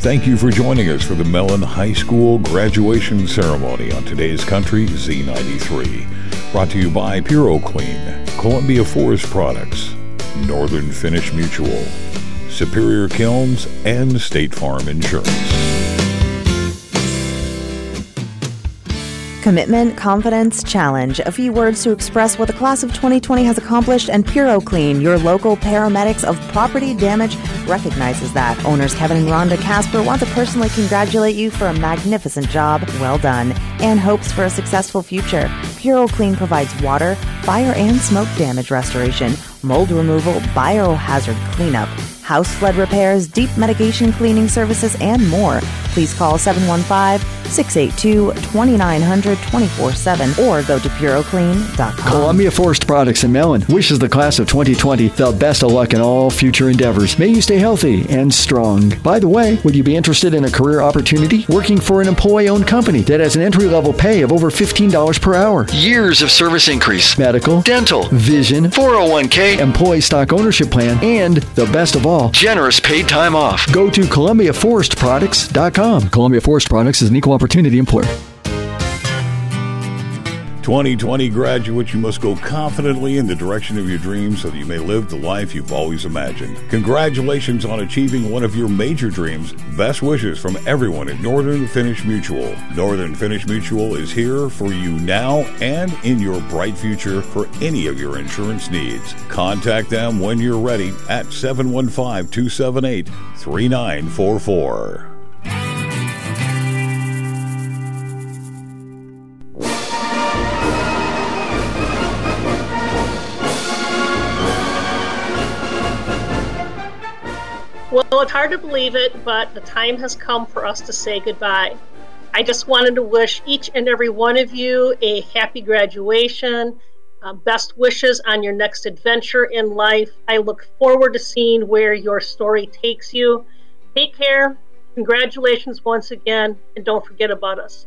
Thank you for joining us for the Mellon High School graduation ceremony on today's Country Z93. Brought to you by Puro Clean, Columbia Forest Products, Northern Finish Mutual, Superior Kilns, and State Farm Insurance. Commitment, confidence, challenge. A few words to express what the class of 2020 has accomplished, and Puro Clean, your local paramedics of property damage, recognizes that. Owners Kevin and Rhonda Casper want to personally congratulate you for a magnificent job, well done, and hopes for a successful future. Puro Clean provides water, fire and smoke damage restoration, mold removal, biohazard cleanup, house flood repairs, deep mitigation cleaning services, and more. Please call 715-682-2900 24/7 or go to puroclean.com. Columbia Forest Products in Mellon wishes the class of 2020 the best of luck in all future endeavors. May you stay healthy and strong. By the way, would you be interested in a career opportunity working for an employee-owned company that has an entry-level pay of over $15 per hour? Years of service increase, medical, dental, vision, 401k, employee stock ownership plan, and the best of all, generous paid time off. Go to ColumbiaForestProducts.com. Columbia Forest Products is an equal opportunity employer. 2020 graduates, you must go confidently in the direction of your dreams so that you may live the life you've always imagined. Congratulations on achieving one of your major dreams. Best wishes from everyone at Northern Finish Mutual. Northern Finish Mutual is here for you now and in your bright future for any of your insurance needs. Contact them when you're ready at 715-278-3944. Well, it's hard to believe it, but the time has come for us to say goodbye. I just wanted to wish each and every one of you a happy graduation, best wishes on your next adventure in life. I look forward to seeing where your story takes you. Take care. Congratulations once again, and don't forget about us.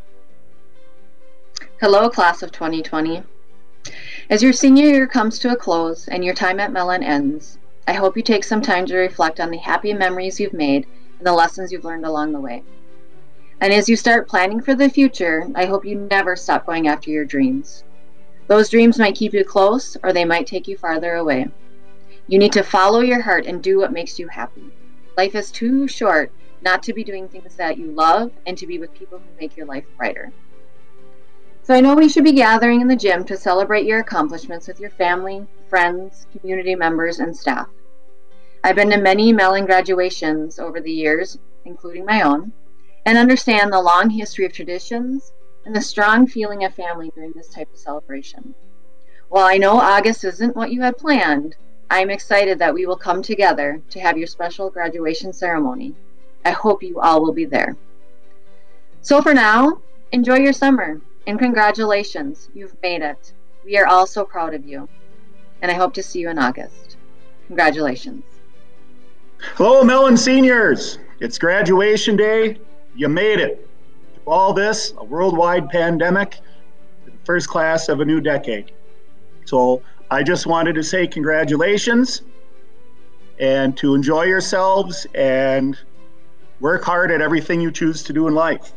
Hello, class of 2020. As your senior year comes to a close and your time at Mellon ends, I hope you take some time to reflect on the happy memories you've made and the lessons you've learned along the way. And as you start planning for the future, I hope you never stop going after your dreams. Those dreams might keep you close, or they might take you farther away. You need to follow your heart and do what makes you happy. Life is too short not to be doing things that you love and to be with people who make your life brighter. So I know we should be gathering in the gym to celebrate your accomplishments with your family, friends, community members, and staff. I've been to many Mellon graduations over the years, including my own, and understand the long history of traditions and the strong feeling of family during this type of celebration. While I know August isn't what you had planned, I'm excited that we will come together to have your special graduation ceremony. I hope you all will be there. So for now, enjoy your summer, and congratulations, you've made it. We are all so proud of you, and I hope to see you in August. Congratulations. Hello, Mellon seniors. It's graduation day. You made it. Through all this, a worldwide pandemic, the first class of a new decade. So I just wanted to say congratulations and to enjoy yourselves and work hard at everything you choose to do in life.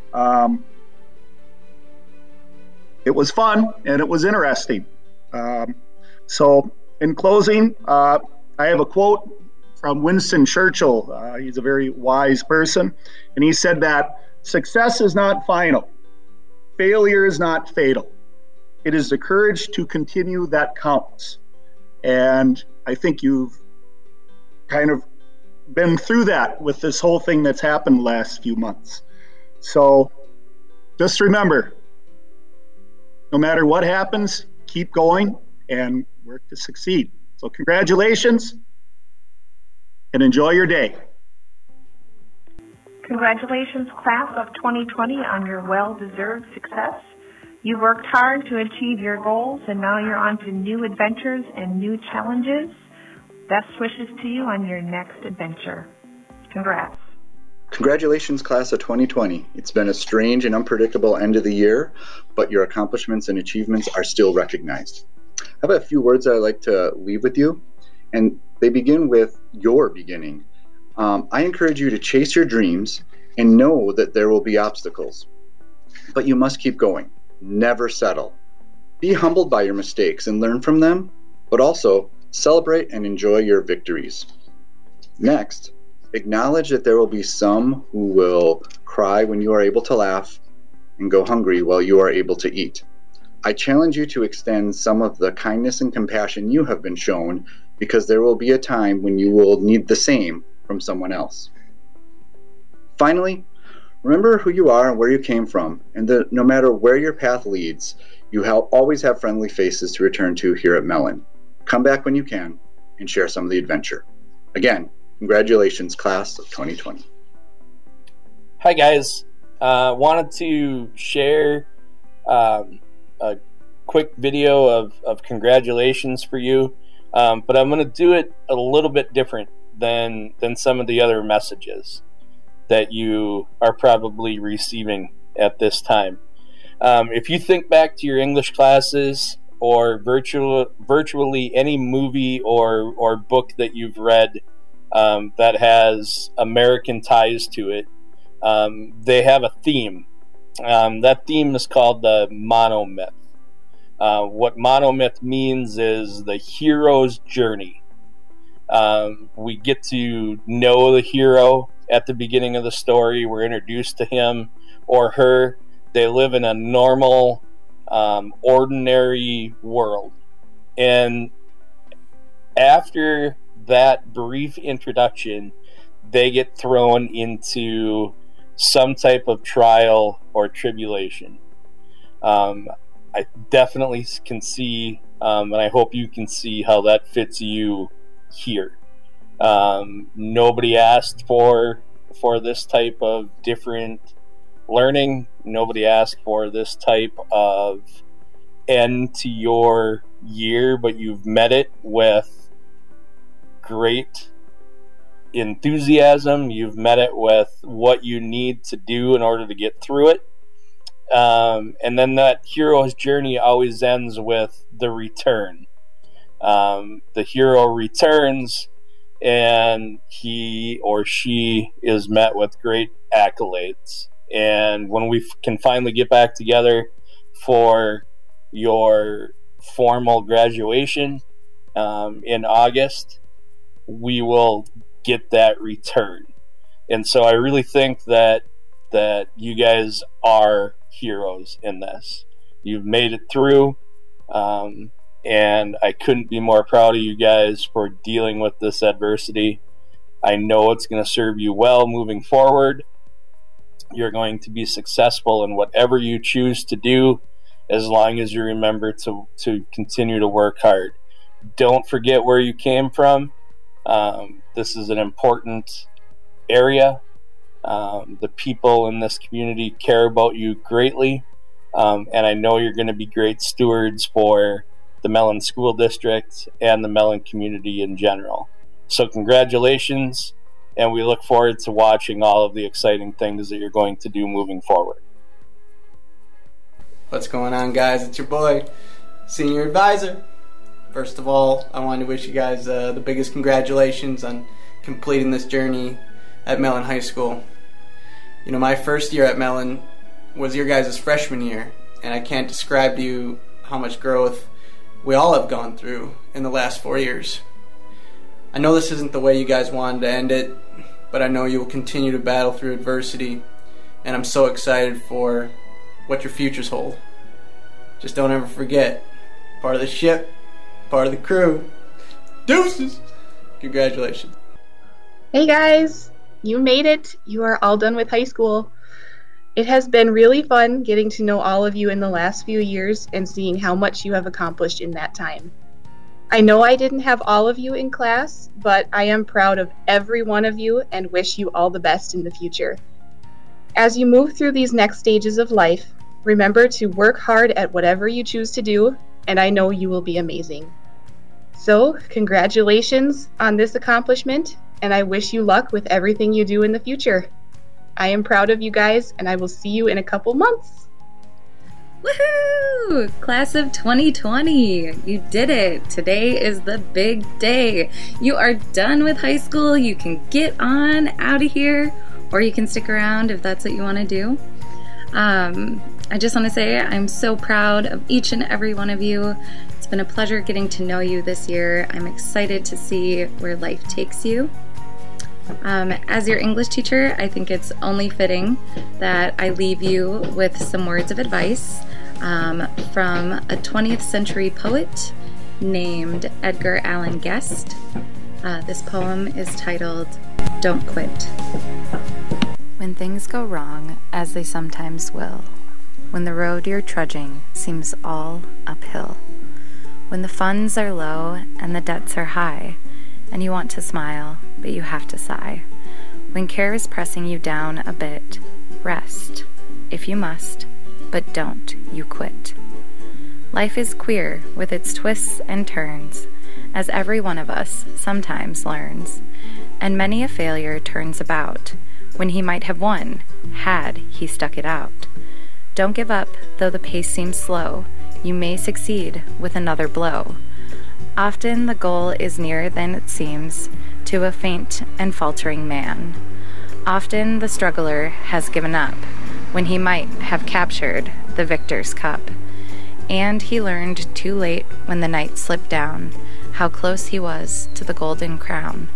It was fun and it was interesting. So in closing, I have a quote from Winston Churchill. He's a very wise person. And he said that success is not final. Failure is not fatal. It is the courage to continue that counts. And I think you've kind of been through that with this whole thing that's happened the last few months. So just remember, no matter what happens, keep going and work to succeed. So congratulations and enjoy your day. Congratulations, class of 2020, on your well-deserved success. You worked hard to achieve your goals, and now you're on to new adventures and new challenges. Best wishes to you on your next adventure. Congrats. Congratulations, class of 2020. It's been a strange and unpredictable end of the year, but your accomplishments and achievements are still recognized. I have a few words that I'd like to leave with you, and they begin with your beginning. I encourage you to chase your dreams and know that there will be obstacles. But you must keep going. Never settle. Be humbled by your mistakes and learn from them, but also celebrate and enjoy your victories. Next, acknowledge that there will be some who will cry when you are able to laugh and go hungry while you are able to eat. I challenge you to extend some of the kindness and compassion you have been shown, because there will be a time when you will need the same from someone else. Finally, remember who you are and where you came from, and that no matter where your path leads, you always have friendly faces to return to here at Mellon. Come back when you can and share some of the adventure. Again, congratulations, class of 2020. Hi guys, wanted to share a quick video of congratulations for you, but I'm going to do it a little bit different than some of the other messages that you are probably receiving at this time. If you think back to your English classes or virtually any movie or book that you've read that has American ties to it, they have a theme. That theme is called the monomyth. What monomyth means is the hero's journey. We get to know the hero at the beginning of the story. We're introduced to him or her. They live in a normal, ordinary world. And after that brief introduction, they get thrown into some type of trial or tribulation. I definitely can see, and I hope you can see how that fits you here. Nobody asked for this type of different learning. Nobody asked for this type of end to your year, but you've met it with great enthusiasm. You've met it with what you need to do in order to get through it. And then that hero's journey always ends with the return. The hero returns, and he or she is met with great accolades. And when we can finally get back together for your formal graduation in August, we will get that return. And so I really think that you guys are heroes in this. You've made it through, and I couldn't be more proud of you guys for dealing with this adversity. I know it's going to serve you well moving forward. You're going to be successful in whatever you choose to do, as long as you remember to continue to work hard. Don't forget where you came from. This is an important area. The people in this community care about you greatly, and I know you're going to be great stewards for the Mellon School District and the Mellon community in general. So congratulations, and we look forward to watching all of the exciting things that you're going to do moving forward. What's going on, guys? It's your boy, Senior Advisor. First of all, I wanted to wish you guys the biggest congratulations on completing this journey at Mellon High School. You know, my first year at Mellon was your guys' freshman year, and I can't describe to you how much growth we all have gone through in the last 4 years. I know this isn't the way you guys wanted to end it, but I know you will continue to battle through adversity, and I'm so excited for what your futures hold. Just don't ever forget, part of the ship, part of the crew. Deuces! Congratulations. Hey guys, you made it. You are all done with high school. It has been really fun getting to know all of you in the last few years and seeing how much you have accomplished in that time. I know I didn't have all of you in class, but I am proud of every one of you and wish you all the best in the future. As you move through these next stages of life, remember to work hard at whatever you choose to do, and I know you will be amazing. So, congratulations on this accomplishment, and I wish you luck with everything you do in the future. I am proud of you guys, and I will see you in a couple months. Woohoo! Class of 2020! You did it! Today is the big day. You are done with high school. You can get on out of here, or you can stick around if that's what you want to do. I just want to say I'm so proud of each and every one of you. It's been a pleasure getting to know you this year. I'm excited to see where life takes you. As your English teacher, I think it's only fitting that I leave you with some words of advice from a 20th century poet named Edgar Allan Guest. This poem is titled, "Don't Quit." When things go wrong, as they sometimes will, when the road you're trudging seems all uphill, when the funds are low and the debts are high, and you want to smile, but you have to sigh, when care is pressing you down a bit, rest, if you must, but don't you quit. Life is queer with its twists and turns, as every one of us sometimes learns, and many a failure turns about, when he might have won, had he stuck it out. Don't give up, though the pace seems slow, you may succeed with another blow. Often the goal is nearer than it seems to a faint and faltering man. Often the struggler has given up, when he might have captured the victor's cup. And he learned too late when the night slipped down, how close he was to the golden crown.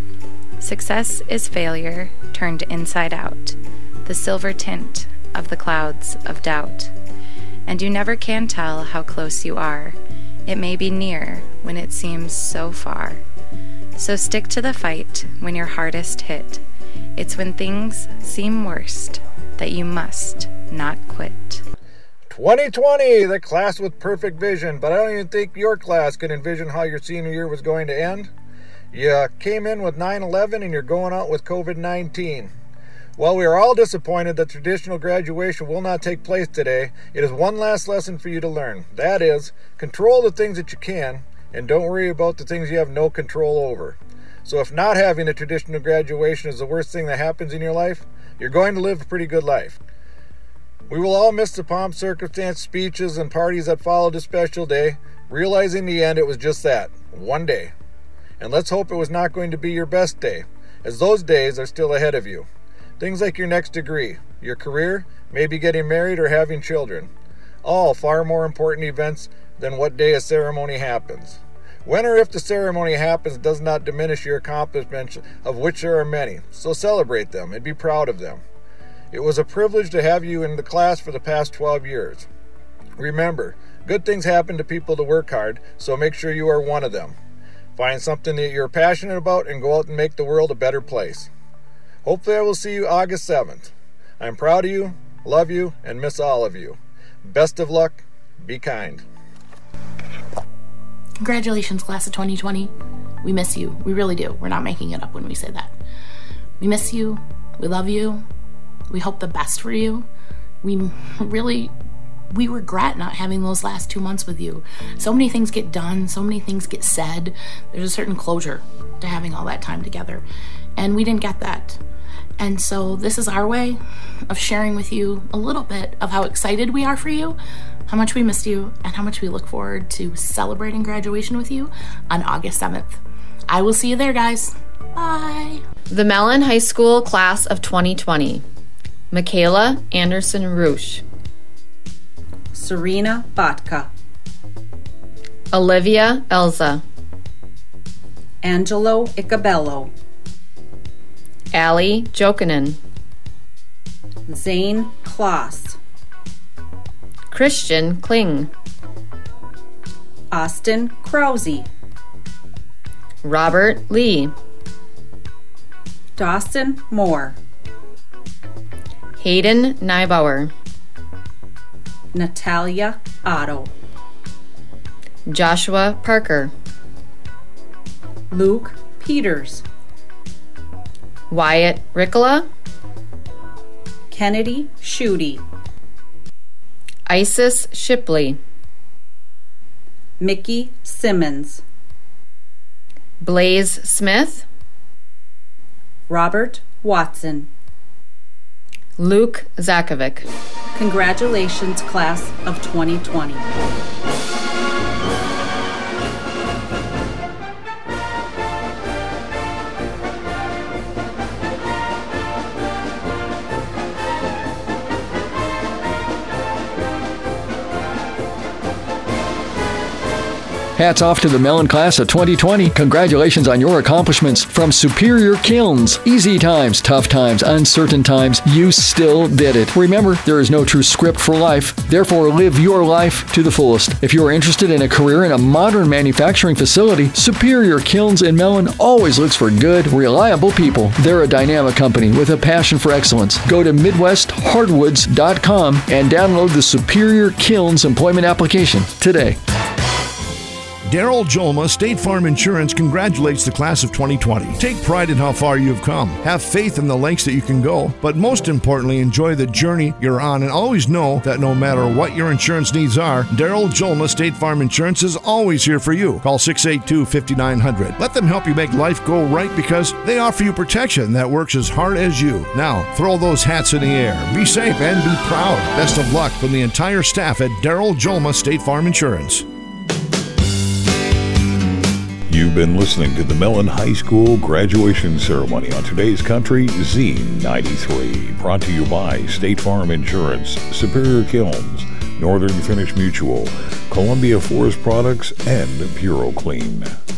Success is failure turned inside out, the silver tint of the clouds of doubt. And you never can tell how close you are. It may be near when it seems so far. So stick to the fight when you're hardest hit. It's when things seem worst that you must not quit. 2020, the class with perfect vision, but I don't even think your class could envision how your senior year was going to end. You came in with 9/11 and you're going out with COVID-19. While we are all disappointed that traditional graduation will not take place today, it is one last lesson for you to learn. That is, control the things that you can, and don't worry about the things you have no control over. So if not having a traditional graduation is the worst thing that happens in your life, you're going to live a pretty good life. We will all miss the pomp, circumstance, speeches, and parties that followed this special day, realizing in the end it was just that, one day. And let's hope it was not going to be your best day, as those days are still ahead of you. Things like your next degree, your career, maybe getting married or having children. All far more important events than what day a ceremony happens. When or if the ceremony happens does not diminish your accomplishments, of which there are many, so celebrate them and be proud of them. It was a privilege to have you in the class for the past 12 years. Remember, good things happen to people that work hard, so make sure you are one of them. Find something that you're passionate about and go out and make the world a better place. Hopefully I will see you August 7th. I'm proud of you, love you, and miss all of you. Best of luck. Be kind. Congratulations, class of 2020. We miss you. We really do. We're not making it up when we say that. We miss you. We love you. We hope the best for you. We regret not having those last 2 months with you. So many things get done. So many things get said. There's a certain closure to having all that time together. And we didn't get that. And so this is our way of sharing with you a little bit of how excited we are for you, how much we missed you, and how much we look forward to celebrating graduation with you on August 7th. I will see you there, guys. Bye. The Mellon High School Class of 2020. Michaela Anderson Roosh. Serena Botka. Olivia Elza. Angelo Icabello. Allie Jokinen. Zane Kloss. Christian Kling. Austin Krause. Robert Lee. Dawson Moore. Hayden Neibauer. Natalia Otto. Joshua Parker. Luke Peters. Wyatt Ricola. Kennedy Schutte. Isis Shipley. Mickey Simmons. Blaze Smith. Robert Watson. Luke Zakovic. Congratulations, class of 2020. Hats off to the Mellon class of 2020. Congratulations on your accomplishments. From Superior Kilns, easy times, tough times, uncertain times, you still did it. Remember, there is no true script for life. Therefore, live your life to the fullest. If you are interested in a career in a modern manufacturing facility, Superior Kilns in Mellon always looks for good, reliable people. They're a dynamic company with a passion for excellence. Go to MidwestHardwoods.com and download the Superior Kilns employment application today. Daryl Jolma, State Farm Insurance, congratulates the class of 2020. Take pride in how far you've come. Have faith in the lengths that you can go. But most importantly, enjoy the journey you're on and always know that no matter what your insurance needs are, Daryl Jolma, State Farm Insurance, is always here for you. Call 682-5900. Let them help you make life go right because they offer you protection that works as hard as you. Now, throw those hats in the air. Be safe and be proud. Best of luck from the entire staff at Daryl Jolma, State Farm Insurance. You've been listening to the Mellon High School graduation ceremony on today's Country Z93, brought to you by State Farm Insurance, Superior Kilns, Northern Finish Mutual, Columbia Forest Products, and Puro Clean.